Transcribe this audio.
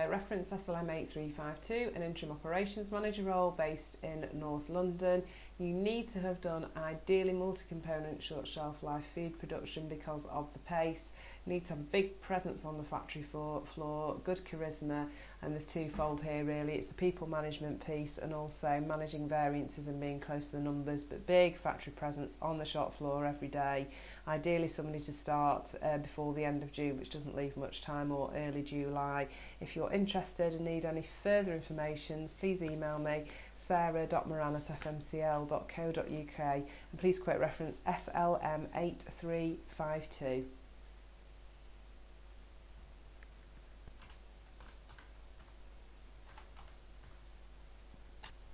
reference SLM8352, an interim operations manager role based in North London. You need to have done ideally multi-component short shelf life feed production because of the pace. You need to have a big presence on the factory floor, good charisma, and there's twofold here really. It's the people management piece and also managing variances and being close to the numbers, but big factory presence on the shop floor every day. Ideally somebody to start before the end of June, which doesn't leave much time, or early July. If you're interested and need any further information, please email me sarah.moran@fmcl.co.uk and please quote reference SLM8352.